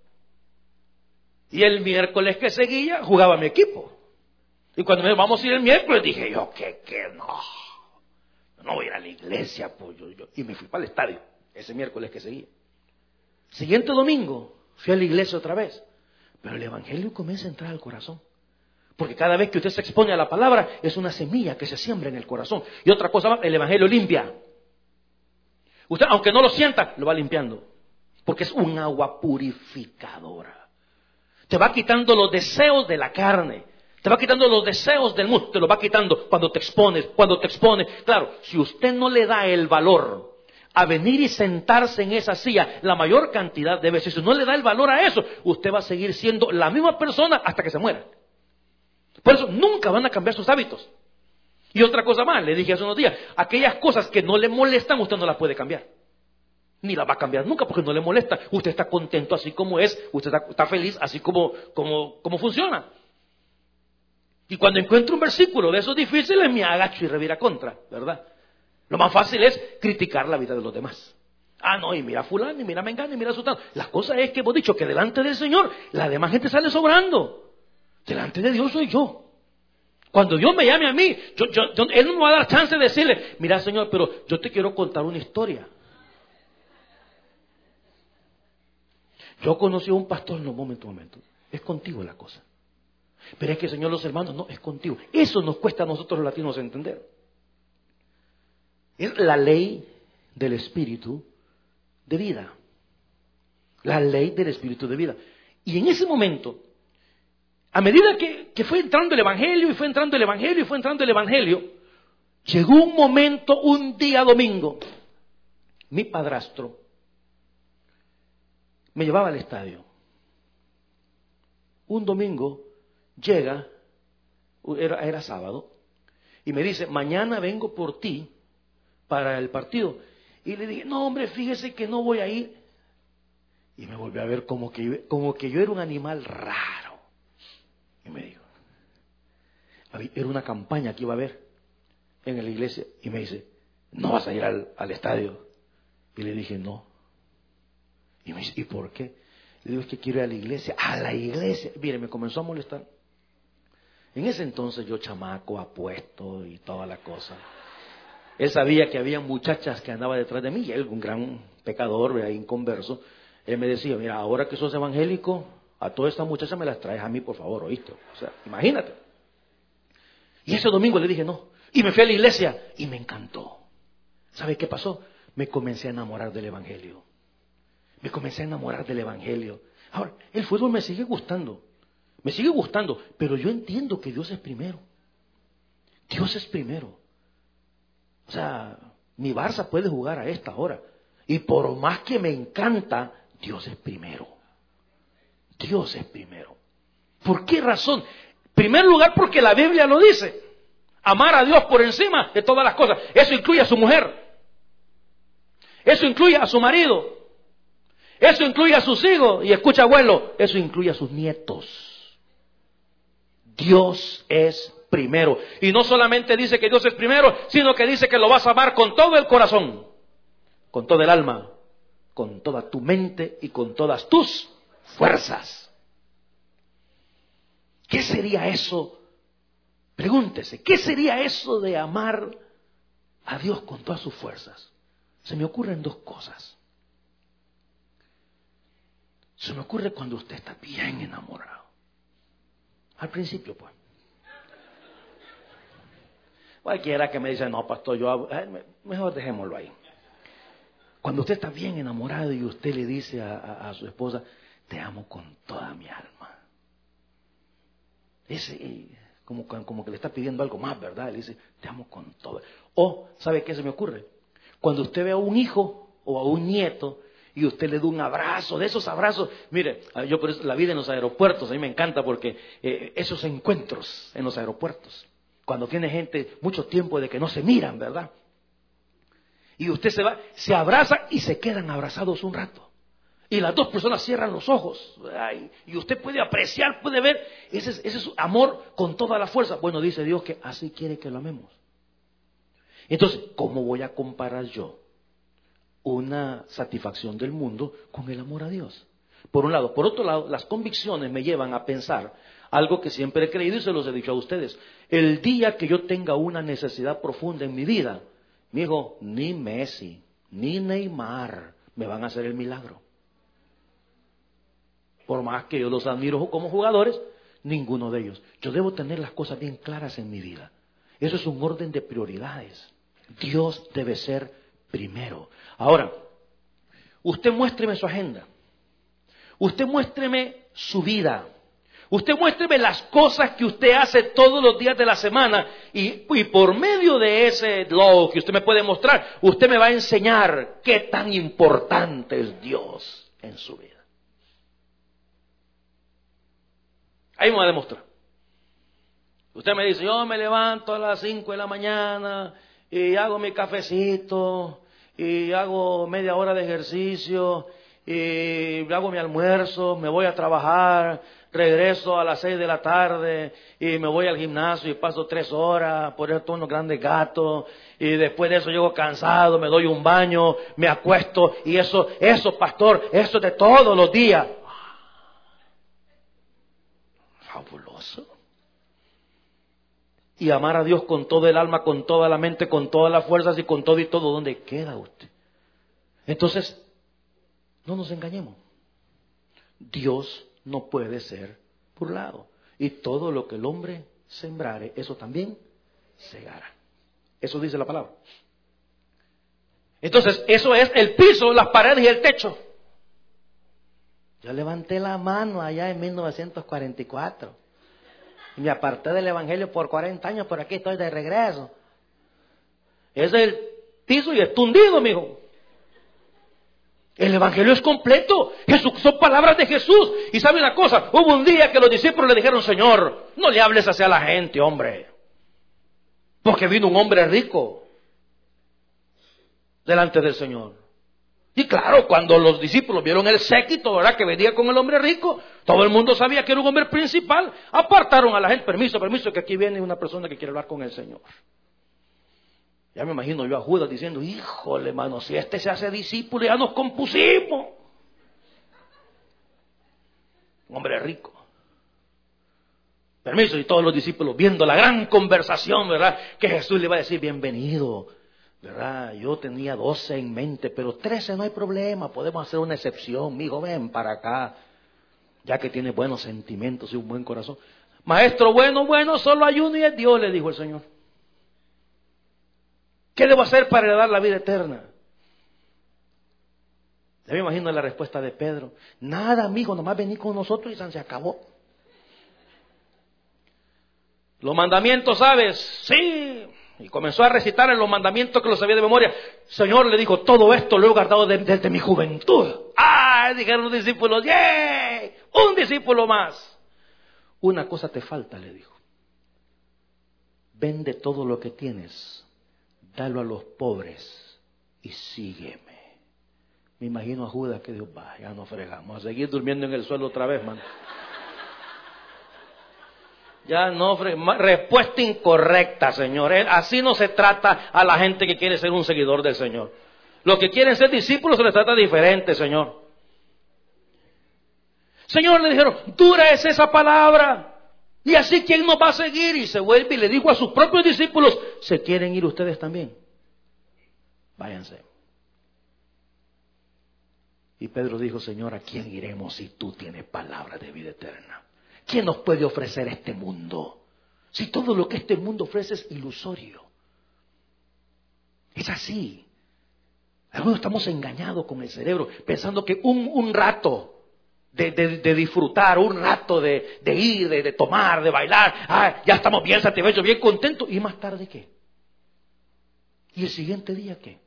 y el miércoles que seguía jugaba mi equipo. Y cuando me vamos a ir el miércoles dije yo que no voy a ir a la iglesia, pues y me fui para el estadio ese miércoles que seguía. Siguiente domingo fui a la iglesia otra vez, pero el Evangelio comienza a entrar al corazón. Porque cada vez que usted se expone a la palabra es una semilla que se siembra en el corazón. Y otra cosa más, el Evangelio limpia. Usted, aunque no lo sienta, lo va limpiando. Porque es un agua purificadora. Te va quitando los deseos de la carne. Te va quitando los deseos del mundo. Te lo va quitando cuando te expones. Claro, si usted no le da el valor a venir y sentarse en esa silla la mayor cantidad de veces, si no le da el valor a eso, usted va a seguir siendo la misma persona hasta que se muera. Por eso nunca van a cambiar sus hábitos. Y otra cosa más, le dije hace unos días, aquellas cosas que no le molestan, usted no las puede cambiar. Ni las va a cambiar nunca porque no le molesta. Usted está contento así como es, usted está feliz así como funciona. Y cuando encuentro un versículo de esos difíciles, me agacho y revira contra, ¿verdad? Lo más fácil es criticar la vida de los demás. Ah, no, y mira a fulano, y mira a mengano, y mira a sutano. La cosa es que hemos dicho que delante del Señor, la demás gente sale sobrando. Delante de Dios soy yo. Cuando Dios me llame a mí, Él no me va a dar chance de decirle, mira Señor, pero yo te quiero contar una historia. Yo conocí a un pastor, no, momento, es contigo la cosa. Pero es que Señor, los hermanos, no, es contigo. Eso nos cuesta a nosotros los latinos entender. Es la ley del espíritu de vida. La ley del espíritu de vida. Y en ese momento, a medida que fue entrando el Evangelio, y fue entrando el Evangelio, y fue entrando el Evangelio, llegó un momento, un día domingo, mi padrastro me llevaba al estadio. Un domingo llega, era sábado, y me dice, mañana vengo por ti para el partido. Y le dije, no hombre, fíjese que no voy a ir. Y me volvió a ver como que yo era un animal raro. Y me dijo, era una campaña que iba a haber en la iglesia. Y me dice, ¿no vas a ir al estadio? Y le dije, no. Y me dice, ¿y por qué? Le digo, es que quiero ir a la iglesia. ¡A la iglesia! Mire, me comenzó a molestar. En ese entonces yo chamaco, apuesto y toda la cosa. Él sabía que había muchachas que andaban detrás de mí. Y él, un gran pecador, inconverso, él me decía, mira, ahora que sos evangélico, a todas estas muchachas me las traes a mí, por favor, ¿oíste? O sea, imagínate. Y ese domingo le dije no. Y me fui a la iglesia y me encantó. ¿Sabe qué pasó? Me comencé a enamorar del evangelio. Me comencé a enamorar del evangelio. Ahora, el fútbol me sigue gustando. Me sigue gustando, pero yo entiendo que Dios es primero. Dios es primero. O sea, mi Barça puede jugar a esta hora. Y por más que me encanta, Dios es primero. Dios es primero. ¿Por qué razón? En primer lugar, porque la Biblia lo dice. Amar a Dios por encima de todas las cosas. Eso incluye a su mujer. Eso incluye a su marido. Eso incluye a sus hijos. Y escucha, abuelo, eso incluye a sus nietos. Dios es primero. Y no solamente dice que Dios es primero, sino que dice que lo vas a amar con todo el corazón, con todo el alma, con toda tu mente y con todas tus fuerzas. ¿Qué sería eso? Pregúntese, ¿qué sería eso de amar a Dios con todas sus fuerzas? Se me ocurren dos cosas. Se me ocurre cuando usted está bien enamorado. Al principio, pues. Cualquiera que me dice, no, pastor, mejor dejémoslo ahí. Cuando usted está bien enamorado y usted le dice a su esposa, te amo con toda mi alma. Ese, como que le está pidiendo algo más, ¿verdad? Le dice, te amo con todo. O, ¿sabe qué se me ocurre? Cuando usted ve a un hijo o a un nieto y usted le da un abrazo, de esos abrazos, mire, yo por eso la vida en los aeropuertos, a mí me encanta porque esos encuentros en los aeropuertos, cuando tiene gente mucho tiempo de que no se miran, ¿verdad? Y usted se va, se abraza y se quedan abrazados un rato. Y las dos personas cierran los ojos. Ay, y usted puede apreciar, puede ver, ese es amor con toda la fuerza. Bueno, dice Dios que así quiere que lo amemos. Entonces, ¿cómo voy a comparar yo una satisfacción del mundo con el amor a Dios? Por un lado. Por otro lado, las convicciones me llevan a pensar algo que siempre he creído y se los he dicho a ustedes. El día que yo tenga una necesidad profunda en mi vida, mi hijo, ni Messi, ni Neymar me van a hacer el milagro. Por más que yo los admiro como jugadores, ninguno de ellos. Yo debo tener las cosas bien claras en mi vida. Eso es un orden de prioridades. Dios debe ser primero. Ahora, usted muéstreme su agenda. Usted muéstreme su vida. Usted muéstreme las cosas que usted hace todos los días de la semana y por medio de ese log que usted me puede mostrar, usted me va a enseñar qué tan importante es Dios en su vida. Ahí me va a demostrar. Usted me dice, yo me levanto a las 5 de la mañana y hago mi cafecito y hago media hora de ejercicio y hago mi almuerzo, me voy a trabajar, regreso a las 6 de la tarde y me voy al gimnasio y paso 3 horas por estos unos grandes gatos y después de eso llego cansado, me doy un baño, me acuesto y eso, pastor, eso de todos los días. Fabuloso. Y amar a Dios con todo el alma, con toda la mente, con todas las fuerzas y con todo y todo. ¿Dónde queda usted? Entonces, no nos engañemos. Dios no puede ser burlado. Y todo lo que el hombre sembrare, eso también segará. Eso dice la palabra. Entonces, eso es el piso, las paredes y el techo. Yo levanté la mano allá en 1944. Me aparté del Evangelio por 40 años, pero aquí estoy de regreso. Es el piso y es tundido, mijo. El Evangelio es completo. Son palabras de Jesús. Y ¿sabe una cosa? Hubo un día que los discípulos le dijeron, Señor, no le hables hacia la gente, hombre. Porque vino un hombre rico delante del Señor. Y claro, cuando los discípulos vieron el séquito, ¿verdad?, que venía con el hombre rico, todo el mundo sabía que era un hombre principal. Apartaron a la gente, permiso, que aquí viene una persona que quiere hablar con el Señor. Ya me imagino yo a Judas diciendo, híjole, hermano, si este se hace discípulo ya nos compusimos. Un hombre rico. Permiso, y todos los discípulos viendo la gran conversación, ¿verdad?, que Jesús le iba a decir, bienvenido. ¿Verdad? Yo tenía 12 en mente, pero 13 no hay problema, podemos hacer una excepción. Mijo, ven para acá, ya que tiene buenos sentimientos y un buen corazón. Maestro, bueno, solo hay uno y es Dios, le dijo el Señor. ¿Qué debo hacer para heredar la vida eterna? Ya me imagino la respuesta de Pedro. Nada, mijo, nomás vení con nosotros y se acabó. Los mandamientos, ¿sabes? Sí. Y comenzó a recitar en los mandamientos que lo sabía de memoria. Señor, le dijo, todo esto lo he guardado desde mi juventud. ¡Ah! Dijeron los discípulos, ¡yay! Un discípulo más. Una cosa te falta, le dijo. Vende todo lo que tienes, dalo a los pobres y sígueme. Me imagino a Judas que dijo, ya no fregamos, a seguir durmiendo en el suelo otra vez, man. Ya no, respuesta incorrecta, Señor. Así no se trata a la gente que quiere ser un seguidor del Señor. Los que quieren ser discípulos se les trata diferente, Señor. Señor, le dijeron, dura es esa palabra. Y así, ¿quién nos va a seguir? Y se vuelve y le dijo a sus propios discípulos, ¿se quieren ir ustedes también? Váyanse. Y Pedro dijo, Señor, ¿a quién iremos si tú tienes palabra de vida eterna? ¿Quién nos puede ofrecer este mundo? Si todo lo que este mundo ofrece es ilusorio. Es así. Algunos estamos engañados con el cerebro, pensando que un rato de disfrutar, un rato de ir, de tomar, de bailar, ya estamos bien satisfechos, bien contentos. ¿Y más tarde qué? ¿Y el siguiente día qué?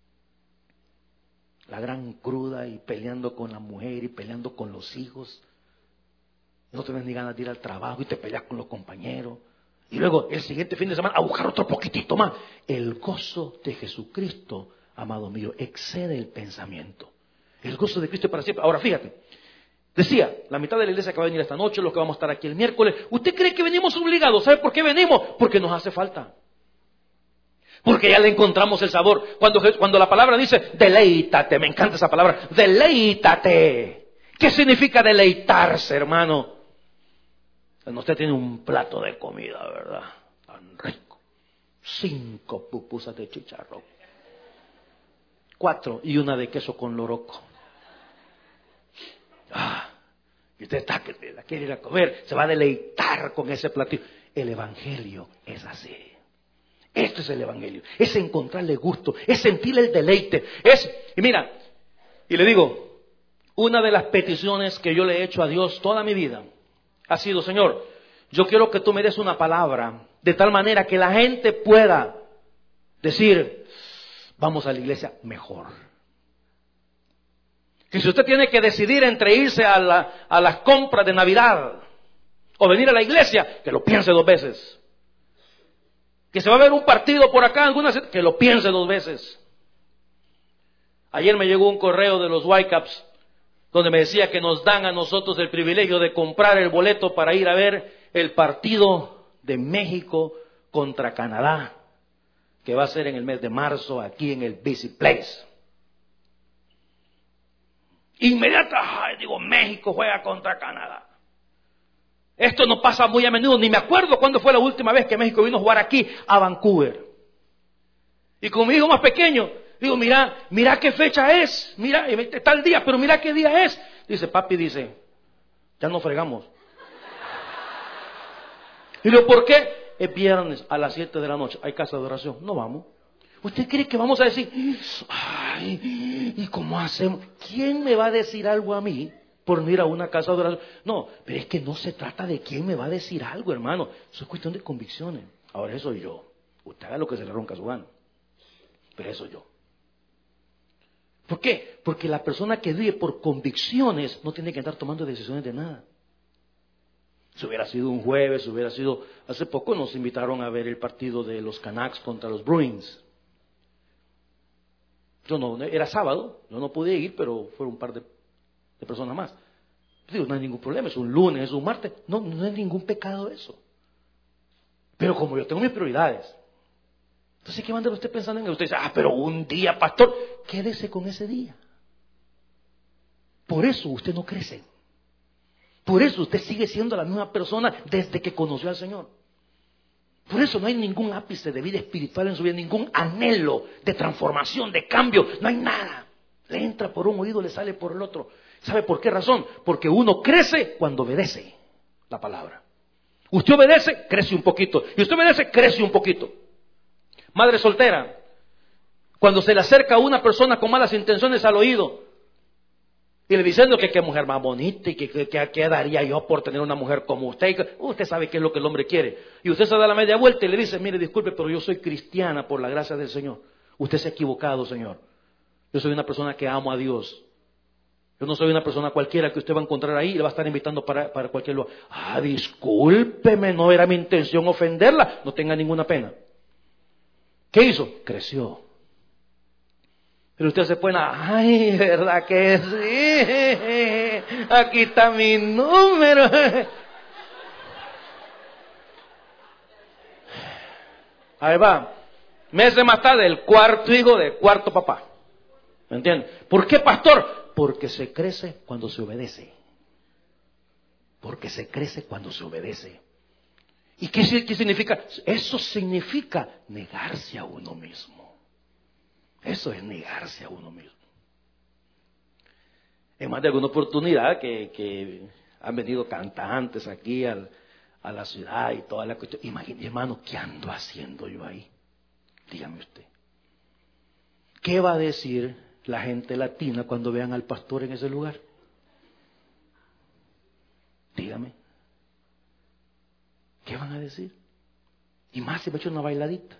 La gran cruda y peleando con la mujer y peleando con los hijos. No tienes ni ganas de ir al trabajo y te peleas con los compañeros. Y luego el siguiente fin de semana a buscar otro poquitito más. El gozo de Jesucristo, amado mío, excede el pensamiento. El gozo de Cristo es para siempre. Ahora fíjate, decía, la mitad de la iglesia que va a venir esta noche, los que vamos a estar aquí el miércoles. ¿Usted cree que venimos obligados? ¿Sabe por qué venimos? Porque nos hace falta. Porque ya le encontramos el sabor. Cuando la palabra dice, deleítate, me encanta esa palabra, deleítate. ¿Qué significa deleitarse, hermano? Cuando usted tiene un plato de comida, ¿verdad? Tan rico. 5 pupusas de chicharrón. 4 y una de queso con loroco. Y usted está que la quiere ir a comer, se va a deleitar con ese platillo. El Evangelio es así. Esto es el Evangelio. Es encontrarle gusto, es sentir el deleite. Y mira, y le digo, una de las peticiones que yo le he hecho a Dios toda mi vida ha sido, Señor, yo quiero que tú me des una palabra de tal manera que la gente pueda decir, vamos a la iglesia mejor. Que si usted tiene que decidir entre irse a las compras de Navidad o venir a la iglesia, que lo piense 2 veces. Que se va a ver un partido por acá, que lo piense 2 veces. Ayer me llegó un correo de los Whitecaps donde me decía que nos dan a nosotros el privilegio de comprar el boleto para ir a ver el partido de México contra Canadá, que va a ser en el mes de marzo aquí en el BC Place. Digo, México juega contra Canadá. Esto no pasa muy a menudo, ni me acuerdo cuándo fue la última vez que México vino a jugar aquí a Vancouver. Y con mi hijo más pequeño, digo, mira qué fecha es, mira, está el día, pero mira qué día es. Dice, papi, ya nos fregamos. Y digo, ¿por qué? Es viernes a las 7 de la noche, hay casa de oración, no vamos. ¿Usted cree que vamos a decir, ay, ¿y cómo hacemos? ¿Quién me va a decir algo a mí por no ir a una casa de oración? No, pero es que no se trata de quién me va a decir algo, hermano. Eso es cuestión de convicciones. Ahora, eso soy yo. Usted haga lo que se le ronca a su gana. Pero eso soy yo. ¿Por qué? Porque la persona que vive por convicciones no tiene que andar tomando decisiones de nada. Si hubiera sido un jueves, hace poco nos invitaron a ver el partido de los Canucks contra los Bruins. Era sábado, yo no pude ir, pero fueron un par de personas más. Digo, no hay ningún problema, es un lunes, es un martes, no hay ningún pecado eso. Pero como yo tengo mis prioridades, entonces ¿qué va a andar usted pensando en que usted dice, pero un día, pastor, quédese con ese día? Por eso usted no crece. Por eso usted sigue siendo la misma persona desde que conoció al Señor. Por eso no hay ningún ápice de vida espiritual en su vida, ningún anhelo de transformación, de cambio, no hay nada. Le entra por un oído, le sale por el otro. ¿Sabe por qué razón? Porque uno crece cuando obedece la palabra. Usted obedece, crece un poquito. Y usted obedece, crece un poquito. Madre soltera, cuando se le acerca a una persona con malas intenciones al oído, y le diciendo que qué mujer más bonita y que daría yo por tener una mujer como usted. Usted sabe qué es lo que el hombre quiere. Y usted se da la media vuelta y le dice, mire, disculpe, pero yo soy cristiana por la gracia del Señor. Usted se ha equivocado, Señor. Yo soy una persona que amo a Dios. Yo no soy una persona cualquiera que usted va a encontrar ahí y le va a estar invitando para cualquier lugar. Discúlpeme, no era mi intención ofenderla. No tenga ninguna pena. ¿Qué hizo? Creció. Pero usted se pone, ay, ¿verdad que sí? Aquí está mi número. Ahí va. Meses más tarde, el cuarto hijo del cuarto papá. ¿Me entiende? ¿Por qué, pastor? Porque se crece cuando se obedece. Porque se crece cuando se obedece. ¿Y qué significa? Eso significa negarse a uno mismo. Eso es negarse a uno mismo. En más de alguna oportunidad que han venido cantantes aquí a la ciudad y toda la cuestión. Imagínate, hermano, ¿qué ando haciendo yo ahí? Dígame usted. ¿Qué va a decir la gente latina cuando vean al pastor en ese lugar? Dígame. ¿Qué van a decir? Y más si me echo una bailadita.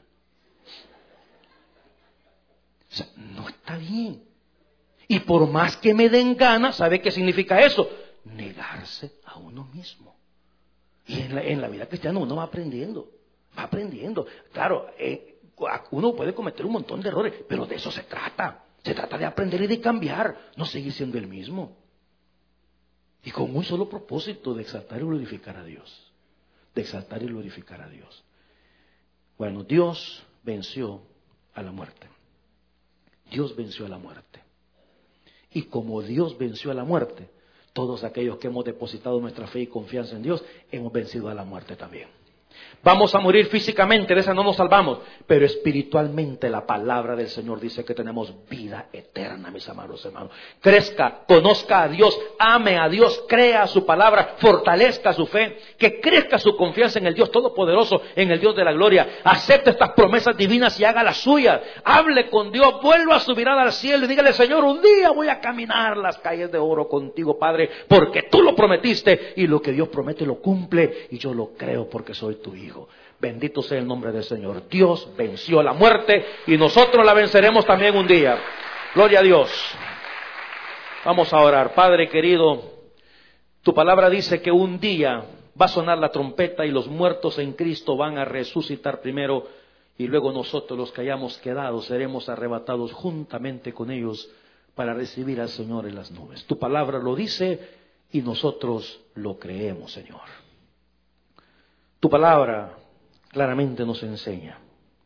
O sea, no está bien. Y por más que me den ganas, ¿sabe qué significa eso? Negarse a uno mismo. Y en la vida cristiana uno va aprendiendo. Claro, uno puede cometer un montón de errores, pero de eso se trata. Se trata de aprender y de cambiar, no seguir siendo el mismo. Y con un solo propósito, de exaltar y glorificar a Dios. De exaltar y glorificar a Dios. Bueno, Dios venció a la muerte. Dios venció a la muerte. Y como Dios venció a la muerte, todos aquellos que hemos depositado nuestra fe y confianza en Dios, hemos vencido a la muerte también. Vamos a morir físicamente, de esa no nos salvamos, pero espiritualmente la palabra del Señor dice que tenemos vida eterna, mis amados hermanos. Crezca, conozca a Dios, ame a Dios, crea su palabra, fortalezca su fe, que crezca su confianza en el Dios Todopoderoso, en el Dios de la gloria. Acepte estas promesas divinas y haga las suyas. Hable con Dios, vuelva su mirada al cielo y dígale, Señor, un día voy a caminar las calles de oro contigo, Padre, porque tú lo prometiste y lo que Dios promete lo cumple y yo lo creo porque soy tu hijo. Bendito sea el nombre del Señor. Dios venció la muerte y nosotros la venceremos también un día. Gloria a Dios. Vamos a orar. Padre querido, tu palabra dice que un día va a sonar la trompeta y los muertos en Cristo van a resucitar primero. y luego nosotros los que hayamos quedado seremos arrebatados juntamente con ellos para recibir al Señor en las nubes. Tu palabra lo dice y nosotros lo creemos, Señor. Tu palabra claramente nos enseña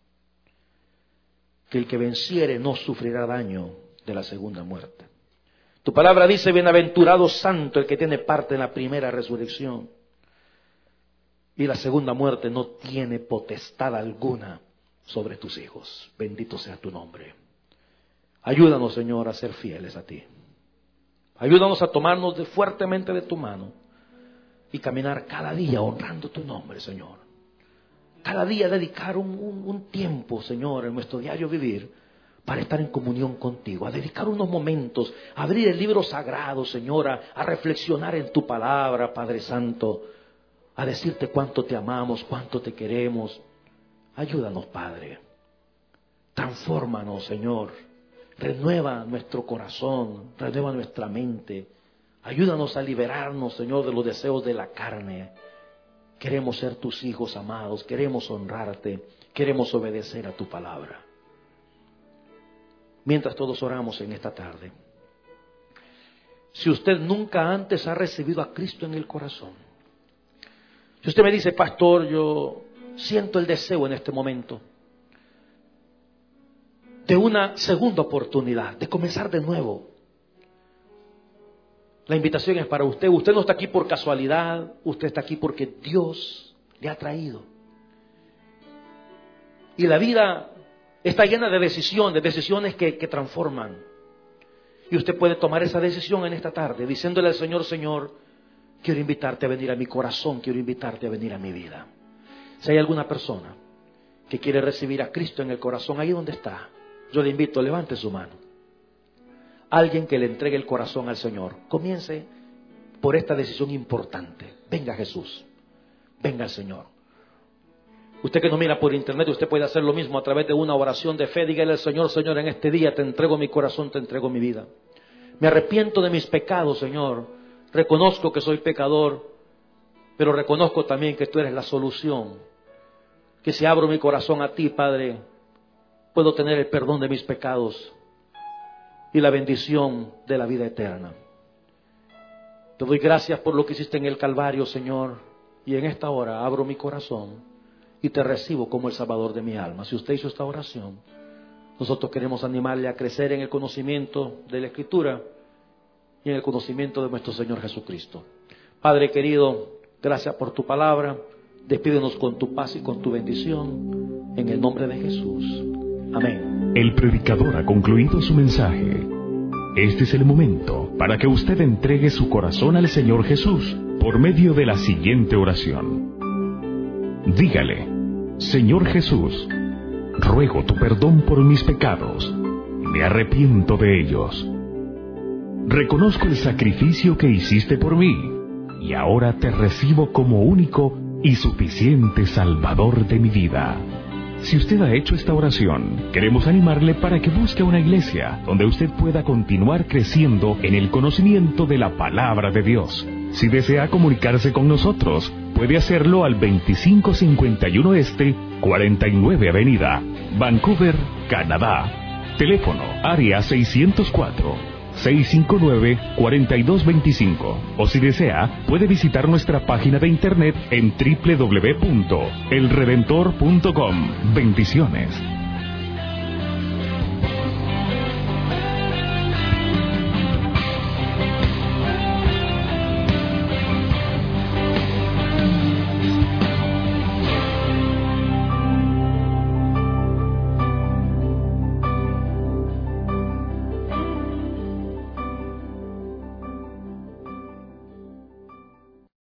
que el que venciere no sufrirá daño de la segunda muerte. Tu palabra dice, bienaventurado santo el que tiene parte en la primera resurrección. Y la segunda muerte no tiene potestad alguna sobre tus hijos. Bendito sea tu nombre. Ayúdanos, Señor, a ser fieles a ti. Ayúdanos a tomarnos fuertemente de tu mano y caminar cada día honrando tu nombre, Señor. Cada día dedicar un tiempo, Señor, en nuestro diario vivir para estar en comunión contigo, a dedicar unos momentos, a abrir el libro sagrado, Señor, a reflexionar en tu palabra, Padre Santo, a decirte cuánto te amamos, cuánto te queremos. Ayúdanos, Padre. Transfórmanos, Señor. Renueva nuestro corazón, renueva nuestra mente. Ayúdanos a liberarnos, Señor, de los deseos de la carne. Queremos ser tus hijos amados, queremos honrarte, queremos obedecer a tu palabra. Mientras todos oramos en esta tarde, si usted nunca antes ha recibido a Cristo en el corazón, si usted me dice, pastor, yo siento el deseo en este momento de una segunda oportunidad, de comenzar de nuevo. La invitación es para usted. Usted no está aquí por casualidad, usted está aquí porque Dios le ha traído. Y la vida está llena de decisiones que transforman. Y usted puede tomar esa decisión en esta tarde, diciéndole al Señor, Señor, quiero invitarte a venir a mi corazón, quiero invitarte a venir a mi vida. Si hay alguna persona que quiere recibir a Cristo en el corazón, ahí donde está, yo le invito, levante su mano. Alguien que le entregue el corazón al Señor. Comience por esta decisión importante. Venga Jesús, venga el Señor. Usted que nos mira por internet, usted puede hacer lo mismo a través de una oración de fe. Dígale al Señor, Señor, en este día te entrego mi corazón, te entrego mi vida. Me arrepiento de mis pecados, Señor. Reconozco que soy pecador, pero reconozco también que tú eres la solución. Que si abro mi corazón a ti, Padre, puedo tener el perdón de mis pecados y la bendición de la vida eterna. Te doy gracias por lo que hiciste en el Calvario, Señor, y en esta hora abro mi corazón y te recibo como el Salvador de mi alma. Si usted hizo esta oración, nosotros queremos animarle a crecer en el conocimiento de la Escritura y en el conocimiento de nuestro Señor Jesucristo. Padre querido, gracias por tu palabra. Despídenos con tu paz y con tu bendición, en el nombre de Jesús. Amén. El predicador ha concluido su mensaje. Este es el momento para que usted entregue su corazón al Señor Jesús por medio de la siguiente oración. Dígale, Señor Jesús, ruego tu perdón por mis pecados, me arrepiento de ellos. Reconozco el sacrificio que hiciste por mí y ahora te recibo como único y suficiente Salvador de mi vida. Si usted ha hecho esta oración, queremos animarle para que busque una iglesia donde usted pueda continuar creciendo en el conocimiento de la palabra de Dios. Si desea comunicarse con nosotros, puede hacerlo al 2551 Este, 49 Avenida, Vancouver, Canadá. Teléfono, área 604-659-4225. O si desea, puede visitar nuestra página de internet en www.elredentor.com. Bendiciones.